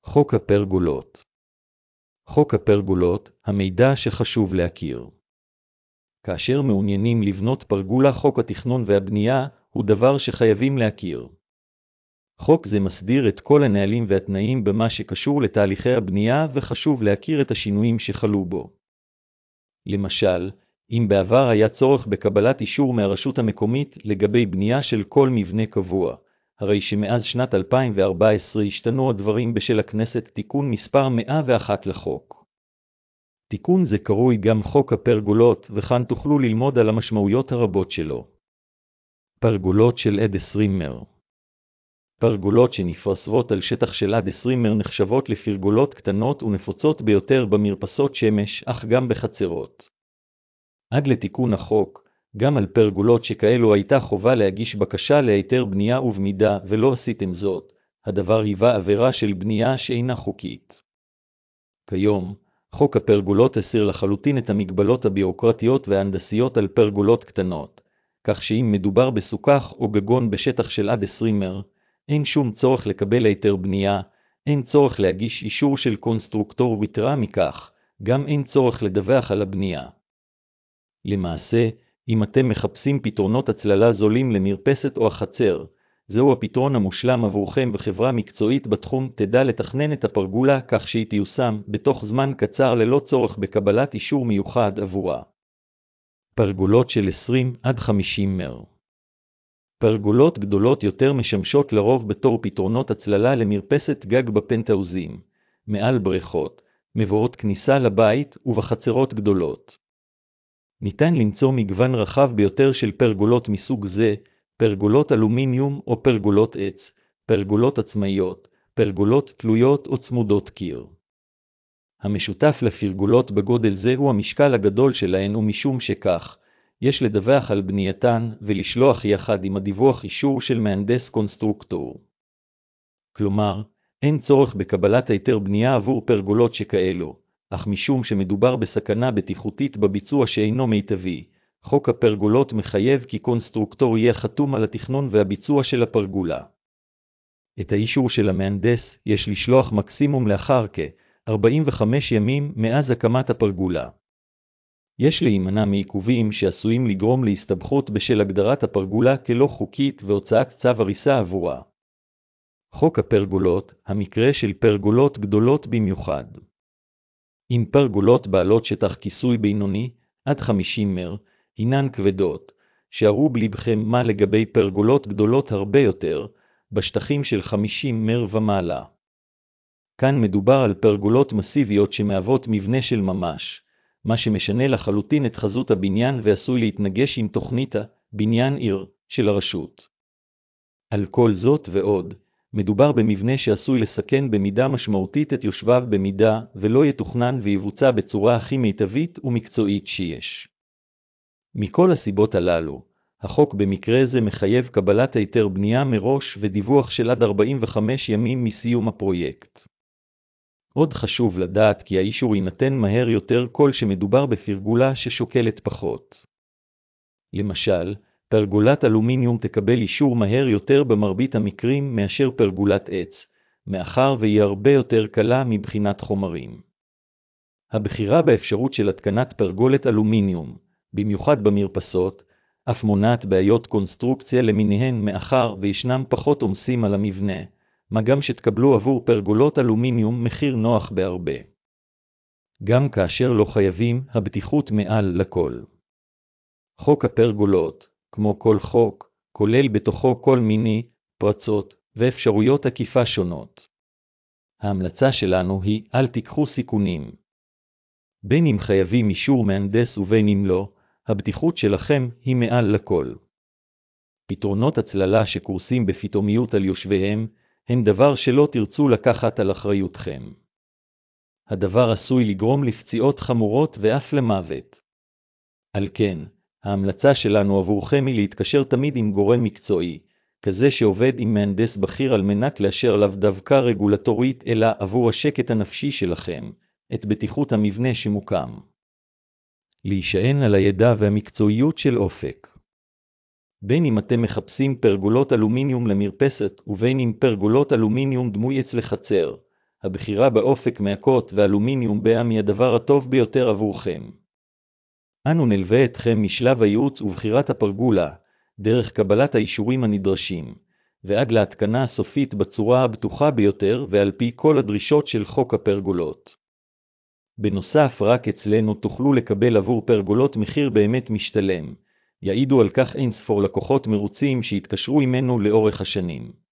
חוק הפרגולות. חוק הפרגולות, המידע שחשוב להכיר. כאשר מעוניינים לבנות פרגולה, חוק התכנון והבנייה הוא דבר שחייבים להכיר. חוק זה מסדיר את כל הנהלים והתנאים במה שקשור לתהליכי הבנייה, וחשוב להכיר את השינויים שחלו בו. למשל, אם בעבר היה צורך בקבלת אישור מהרשות המקומית לגבי בנייה של כל מבנה קבוע, הרי שמאז שנת 2014 השתנו הדברים בשל הכנסת תיקון מספר 101 לחוק. תיקון זה קרוי גם חוק הפרגולות, וכאן תוכלו ללמוד על המשמעויות הרבות שלו. פרגולות של עד 20 מטר. פרגולות שנפרסות על שטח של עד 20 מטר נחשבות לפרגולות קטנות ונפוצות ביותר במרפסות שמש, אך גם בחצרות. עד לתיקון החוק, גם על פרגולות שכאלו הייתה חובה להגיש בקשה להיתר בנייה, ובמידה ולא עשיתם זאת, הדבר היווה עבירה של בנייה שאינה חוקית. כיום, חוק הפרגולות הסיר לחלוטין את המגבלות הביורוקרטיות וההנדסיות על פרגולות קטנות, כך שאם מדובר בסוכך או גגון בשטח של עד 20 מטר, אין שום צורך לקבל היתר בנייה, אין צורך להגיש אישור של קונסטרוקטור, ויתרה מכך, גם אין צורך לדווח על הבנייה. למעשה, אם אתם מחפשים פתרונות הצללה זולים למרפסת או החצר, זהו הפתרון המושלם עבורכם, וחברה מקצועית בתחום תדע לתכנן את הפרגולה כך שהיא תיושם בתוך זמן קצר ללא צורך בקבלת אישור מיוחד עבורה. פרגולות של 20 עד 50 מטר. פרגולות גדולות יותר משמשות לרוב בתור פתרונות הצללה למרפסת גג בפנטהאוזים, מעל בריכות, מבואות כניסה לבית ובחצרות גדולות. ניתן למצוא מגוון רחב ביותר של פרגולות מסוג זה, פרגולות אלומיניום או פרגולות עץ, פרגולות עצמאיות, פרגולות תלויות או צמודות קיר. המשותף לפרגולות בגודל זה הוא המשקל הגדול שלהן, ומשום שכך, יש לדווח על בנייתן ולשלוח יחד עם הדיווח אישור של מהנדס קונסטרוקטור. כלומר, אין צורך בקבלת היתר בנייה עבור פרגולות שכאלו, אך משום שמדובר בסכנה בטיחותית בביצוע שאינו מיטבי, חוק הפרגולות מחייב כי קונסטרוקטור יהיה חתום על התכנון והביצוע של הפרגולה. את האישור של המהנדס יש לשלוח מקסימום לאחר כ-45 ימים מאז הקמת הפרגולה. יש להימנע מעיכובים שעשויים לגרום להסתבכות בשל הגדרת הפרגולה כלא חוקית והוצאת צו הריסה עבורה. חוק הפרגולות, המקרה של פרגולות גדולות במיוחד. אם פרגולות בעלות שטח כיסוי בינוני, עד 50 מטר, הינן כבדות, שערו בלבכם מה לגבי פרגולות גדולות הרבה יותר, בשטחים של 50 מטר ומעלה. כאן מדובר על פרגולות מסיביות שמהוות מבנה של ממש, מה שמשנה לחלוטין את חזות הבניין ועשוי להתנגש עם תוכנית הבניין עיר של הרשות. על כל זאת ועוד, מדובר במבנה שעשוי לסכן במידה משמעותית את יושביו במידה ולא יתוכנן ויבוצע בצורה הכי מיטבית ומקצועית שיש. מכל הסיבות הללו, החוק במקרה זה מחייב קבלת היתר בנייה מראש ודיווח של עד 45 ימים מסיום הפרויקט. עוד חשוב לדעת כי האישור יינתן מהר יותר כל שמדובר בפרגולה ששוקלת פחות. למשל, פרגולת אלומיניום תקבל אישור מהר יותר במרבית המקרים מאשר פרגולת עץ, מאחר והיא הרבה יותר קלה מבחינת חומרים. הבחירה באפשרות של התקנת פרגולת אלומיניום, במיוחד במרפסות, אף מונעת בעיות קונסטרוקציה למיניהן מאחר וישנם פחות עומסים על המבנה, מה גם שתקבלו עבור פרגולות אלומיניום מחיר נוח בהרבה. גם כאשר לא חייבים, הבטיחות מעל לכל. חוק הפרגולות, כמו כל חוק, כולל בתוכו כל מיני פרצות ואפשרויות עקיפה שונות. ההמלצה שלנו היא, אל תיקחו סיכונים. בין אם חייבים אישור מהנדס ובין אם לא, הבטיחות שלכם היא מעל לכל. פתרונות הצללה שקורסים בפתאומיות על יושביהם, הם דבר שלא תרצו לקחת על אחריותכם. הדבר עשוי לגרום לפציעות חמורות ואף למוות. על כן, ההמלצה שלנו עבורכם היא להתקשר תמיד עם גורם מקצועי, כזה שעובד עם מהנדס בכיר על מנת לאשר לאו דווקא רגולטורית אלא עבור השקט הנפשי שלכם, את בטיחות המבנה שמוקם. להישען על הידע והמקצועיות של אופק. בין אם אתם מחפשים פרגולות אלומיניום למרפסת ובין אם פרגולות אלומיניום דמוי עץ לחצר, הבחירה באופק מעקות ואלומיניום בעם היא הדבר הטוב ביותר עבורכם. אנו נלווה אתכם משלב הייעוץ ובחירת הפרגולה, דרך קבלת האישורים הנדרשים, ועד להתקנה הסופית בצורה הבטוחה ביותר ועל פי כל הדרישות של חוק הפרגולות. בנוסף, רק אצלנו תוכלו לקבל עבור פרגולות מחיר באמת משתלם. יעידו על כך אין ספור לקוחות מרוצים שהתקשרו עמנו לאורך השנים.